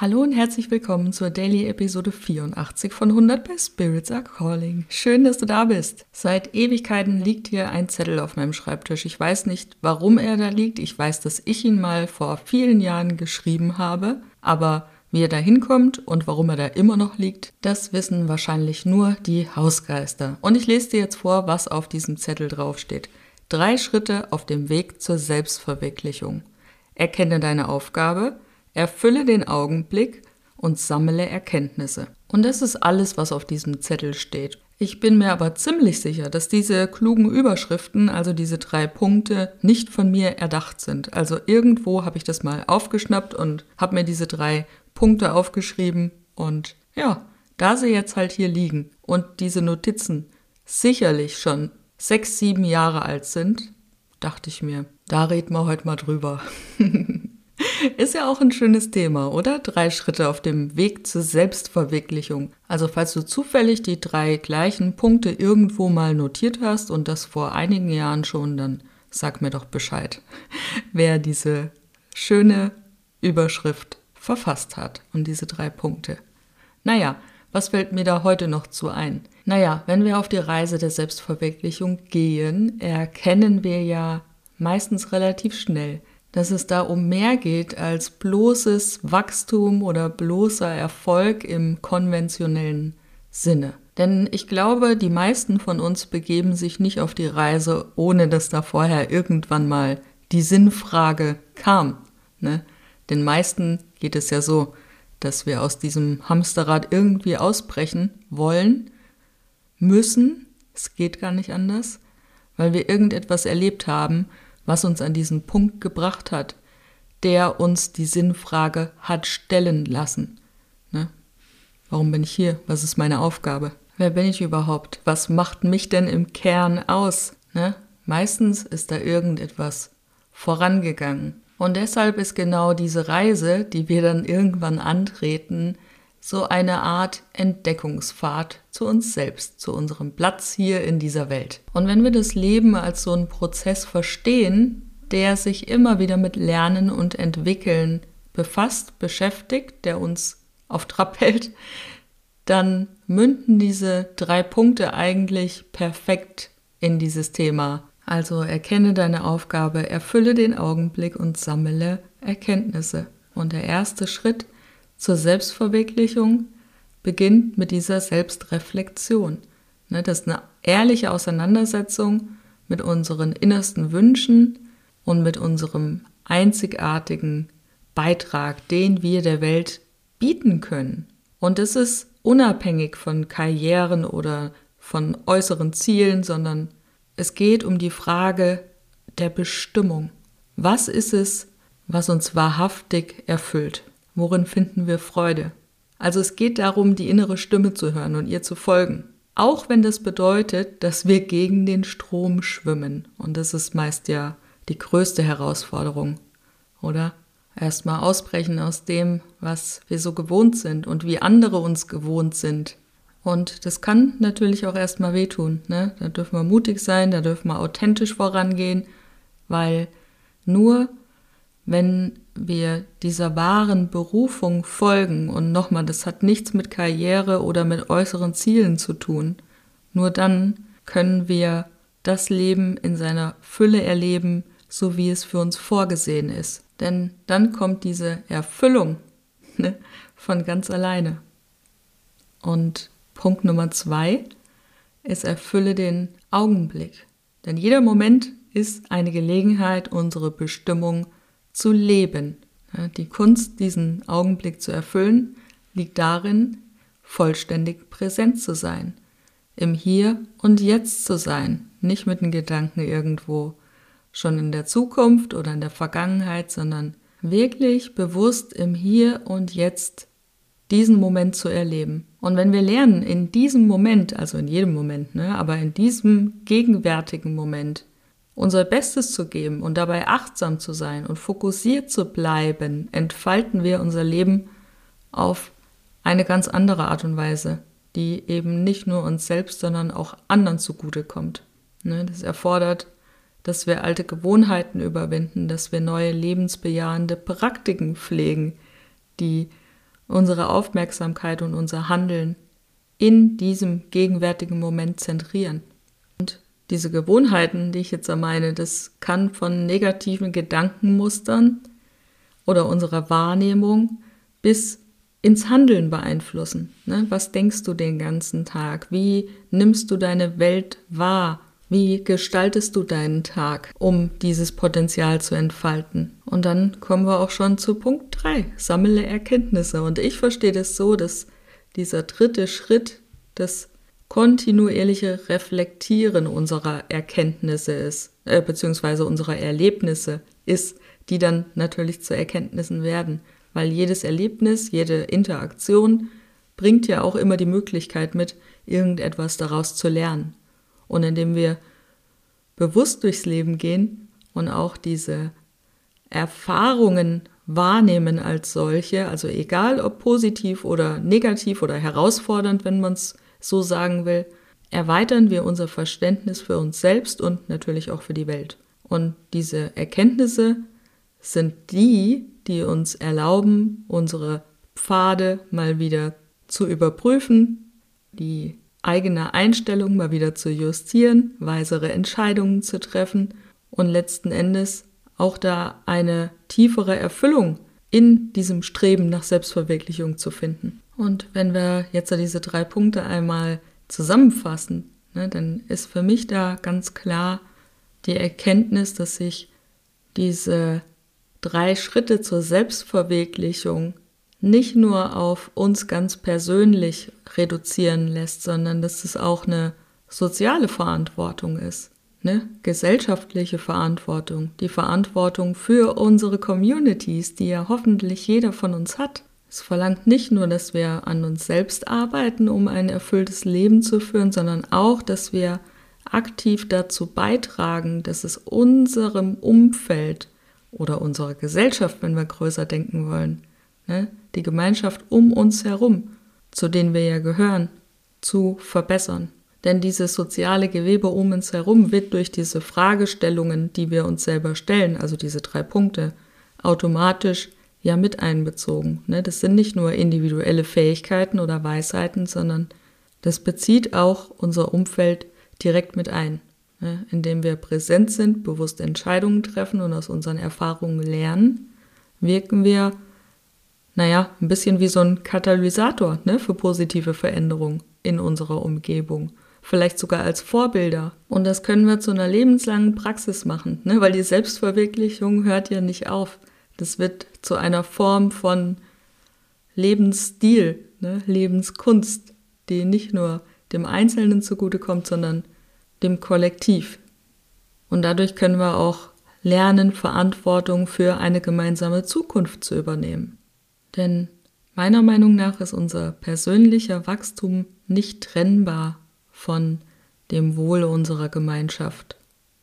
Hallo und herzlich willkommen zur Daily Episode 84 von 100 bei Spirits Are Calling. Schön, dass du da bist. Seit Ewigkeiten liegt hier ein Zettel auf meinem Schreibtisch. Ich weiß nicht, warum er da liegt. Ich weiß, dass ich ihn mal vor vielen Jahren geschrieben habe. Aber wie er da hinkommt und warum er da immer noch liegt, das wissen wahrscheinlich nur die Hausgeister. Und ich lese dir jetzt vor, was auf diesem Zettel draufsteht. 3 Schritte auf dem Weg zur Selbstverwirklichung. Erkenne deine Aufgabe. Erfülle den Augenblick und sammle Erkenntnisse. Und das ist alles, was auf diesem Zettel steht. Ich bin mir aber ziemlich sicher, dass diese klugen Überschriften, also diese 3 Punkte, nicht von mir erdacht sind. Also irgendwo habe ich das mal aufgeschnappt und habe mir diese 3 Punkte aufgeschrieben. Und ja, da sie jetzt halt hier liegen und diese Notizen sicherlich schon 6, 7 Jahre alt sind, dachte ich mir, da reden wir heute mal drüber. Ist ja auch ein schönes Thema, oder? 3 Schritte auf dem Weg zur Selbstverwirklichung. Also falls du zufällig die 3 gleichen Punkte irgendwo mal notiert hast und das vor einigen Jahren schon, dann sag mir doch Bescheid, wer diese schöne Überschrift verfasst hat und diese 3 Punkte. Naja, was fällt mir da heute noch zu ein? Naja, wenn wir auf die Reise der Selbstverwirklichung gehen, erkennen wir ja meistens relativ schnell, dass es da um mehr geht als bloßes Wachstum oder bloßer Erfolg im konventionellen Sinne. Denn ich glaube, die meisten von uns begeben sich nicht auf die Reise, ohne dass da vorher irgendwann mal die Sinnfrage kam. Ne? Den meisten geht es ja so, dass wir aus diesem Hamsterrad irgendwie ausbrechen wollen, müssen, es geht gar nicht anders, weil wir irgendetwas erlebt haben, was uns an diesen Punkt gebracht hat, der uns die Sinnfrage hat stellen lassen. Ne? Warum bin ich hier? Was ist meine Aufgabe? Wer bin ich überhaupt? Was macht mich denn im Kern aus? Ne? Meistens ist da irgendetwas vorangegangen. Und deshalb ist genau diese Reise, die wir dann irgendwann antreten, so eine Art Entdeckungsfahrt zu uns selbst, zu unserem Platz hier in dieser Welt. Und wenn wir das Leben als so einen Prozess verstehen, der sich immer wieder mit Lernen und Entwickeln befasst, beschäftigt, der uns auf Trab hält, dann münden diese 3 Punkte eigentlich perfekt in dieses Thema. Also erkenne deine Aufgabe, erfülle den Augenblick und sammle Erkenntnisse. Und der erste Schritt zur Selbstverwirklichung beginnt mit dieser Selbstreflexion. Das ist eine ehrliche Auseinandersetzung mit unseren innersten Wünschen und mit unserem einzigartigen Beitrag, den wir der Welt bieten können. Und es ist unabhängig von Karrieren oder von äußeren Zielen, sondern es geht um die Frage der Bestimmung. Was ist es, was uns wahrhaftig erfüllt? Worin finden wir Freude? Also es geht darum, die innere Stimme zu hören und ihr zu folgen. Auch wenn das bedeutet, dass wir gegen den Strom schwimmen. Und das ist meist ja die größte Herausforderung, oder? Erstmal ausbrechen aus dem, was wir so gewohnt sind und wie andere uns gewohnt sind. Und das kann natürlich auch erstmal wehtun. Ne? Da dürfen wir mutig sein, da dürfen wir authentisch vorangehen, weil nur wenn wir dieser wahren Berufung folgen, und nochmal, das hat nichts mit Karriere oder mit äußeren Zielen zu tun, nur dann können wir das Leben in seiner Fülle erleben, so wie es für uns vorgesehen ist. Denn dann kommt diese Erfüllung von ganz alleine. Und Punkt Nummer 2 ist, erfülle den Augenblick. Denn jeder Moment ist eine Gelegenheit, unsere Bestimmung zu leben. Die Kunst, diesen Augenblick zu erfüllen, liegt darin, vollständig präsent zu sein, im Hier und Jetzt zu sein, nicht mit den Gedanken irgendwo schon in der Zukunft oder in der Vergangenheit, sondern wirklich bewusst im Hier und Jetzt diesen Moment zu erleben. Und wenn wir lernen, in diesem Moment, also in jedem Moment, aber in diesem gegenwärtigen Moment, unser Bestes zu geben und dabei achtsam zu sein und fokussiert zu bleiben, entfalten wir unser Leben auf eine ganz andere Art und Weise, die eben nicht nur uns selbst, sondern auch anderen zugutekommt. Das erfordert, dass wir alte Gewohnheiten überwinden, dass wir neue lebensbejahende Praktiken pflegen, die unsere Aufmerksamkeit und unser Handeln in diesem gegenwärtigen Moment zentrieren. Und diese Gewohnheiten, die ich jetzt meine, das kann von negativen Gedankenmustern oder unserer Wahrnehmung bis ins Handeln beeinflussen. Ne? Was denkst du den ganzen Tag? Wie nimmst du deine Welt wahr? Wie gestaltest du deinen Tag, um dieses Potenzial zu entfalten? Und dann kommen wir auch schon zu Punkt 3, sammle Erkenntnisse. Und ich verstehe das so, dass dieser dritte Schritt das kontinuierliche Reflektieren unserer Erkenntnisse ist, beziehungsweise unserer Erlebnisse ist, die dann natürlich zu Erkenntnissen werden. Weil jedes Erlebnis, jede Interaktion bringt ja auch immer die Möglichkeit mit, irgendetwas daraus zu lernen. Und indem wir bewusst durchs Leben gehen und auch diese Erfahrungen wahrnehmen als solche, also egal ob positiv oder negativ oder herausfordernd, wenn man es so sagen will, erweitern wir unser Verständnis für uns selbst und natürlich auch für die Welt. Und diese Erkenntnisse sind die uns erlauben, unsere Pfade mal wieder zu überprüfen, die eigene Einstellung mal wieder zu justieren, weisere Entscheidungen zu treffen und letzten Endes auch da eine tiefere Erfüllung in diesem Streben nach Selbstverwirklichung zu finden. Und wenn wir jetzt diese 3 Punkte einmal zusammenfassen, dann ist für mich da ganz klar die Erkenntnis, dass sich diese 3 Schritte zur Selbstverwirklichung nicht nur auf uns ganz persönlich reduzieren lässt, sondern dass es auch eine soziale Verantwortung ist, eine gesellschaftliche Verantwortung, die Verantwortung für unsere Communities, die ja hoffentlich jeder von uns hat. Es verlangt nicht nur, dass wir an uns selbst arbeiten, um ein erfülltes Leben zu führen, sondern auch, dass wir aktiv dazu beitragen, dass es unserem Umfeld oder unserer Gesellschaft, wenn wir größer denken wollen, die Gemeinschaft um uns herum, zu denen wir ja gehören, zu verbessern. Denn dieses soziale Gewebe um uns herum wird durch diese Fragestellungen, die wir uns selber stellen, also diese 3 Punkte, automatisch ja mit einbezogen. Das sind nicht nur individuelle Fähigkeiten oder Weisheiten, sondern das bezieht auch unser Umfeld direkt mit ein. Indem wir präsent sind, bewusst Entscheidungen treffen und aus unseren Erfahrungen lernen, wirken wir, ein bisschen wie so ein Katalysator für positive Veränderungen in unserer Umgebung. Vielleicht sogar als Vorbilder. Und das können wir zu einer lebenslangen Praxis machen, weil die Selbstverwirklichung hört ja nicht auf. Das wird zu einer Form von Lebensstil, Lebenskunst, die nicht nur dem Einzelnen zugutekommt, sondern dem Kollektiv. Und dadurch können wir auch lernen, Verantwortung für eine gemeinsame Zukunft zu übernehmen. Denn meiner Meinung nach ist unser persönlicher Wachstum nicht trennbar von dem Wohl unserer Gemeinschaft.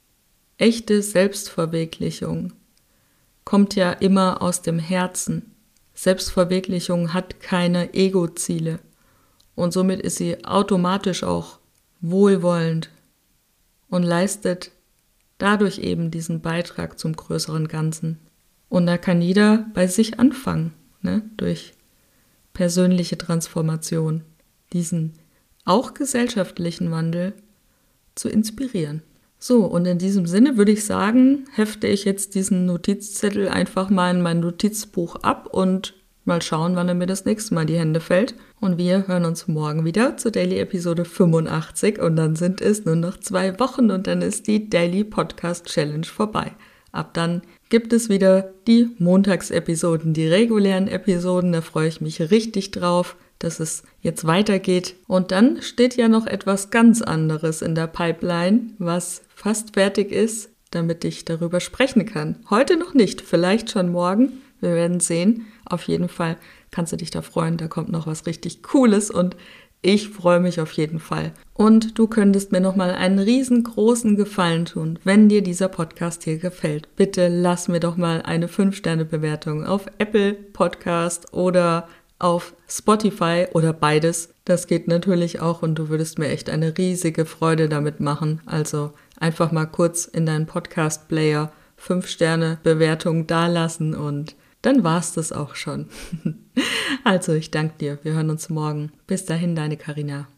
Echte Selbstverwirklichung kommt ja immer aus dem Herzen. Selbstverwirklichung hat keine Ego-Ziele und somit ist sie automatisch auch wohlwollend und leistet dadurch eben diesen Beitrag zum größeren Ganzen. Und da kann jeder bei sich anfangen, durch persönliche Transformation, diesen auch gesellschaftlichen Wandel zu inspirieren. So, und in diesem Sinne würde ich sagen, hefte ich jetzt diesen Notizzettel einfach mal in mein Notizbuch ab und mal schauen, wann er mir das nächste Mal in die Hände fällt. Und wir hören uns morgen wieder zur Daily Episode 85 und dann sind es nur noch 2 Wochen und dann ist die Daily Podcast Challenge vorbei. Ab dann gibt es wieder die Montagsepisoden, die regulären Episoden, da freue ich mich richtig drauf, dass es jetzt weitergeht. Und dann steht ja noch etwas ganz anderes in der Pipeline, was fast fertig ist, damit ich darüber sprechen kann. Heute noch nicht, vielleicht schon morgen, wir werden sehen. Auf jeden Fall kannst du dich da freuen, da kommt noch was richtig Cooles und ich freue mich auf jeden Fall. Und du könntest mir nochmal einen riesengroßen Gefallen tun, wenn dir dieser Podcast hier gefällt. Bitte lass mir doch mal eine 5-Sterne-Bewertung auf Apple Podcast oder auf Spotify oder beides. Das geht natürlich auch und du würdest mir echt eine riesige Freude damit machen. Also einfach mal kurz in deinen Podcast-Player 5-Sterne-Bewertung dalassen und dann war's das auch schon. Also, ich danke dir. Wir hören uns morgen. Bis dahin, deine Carina.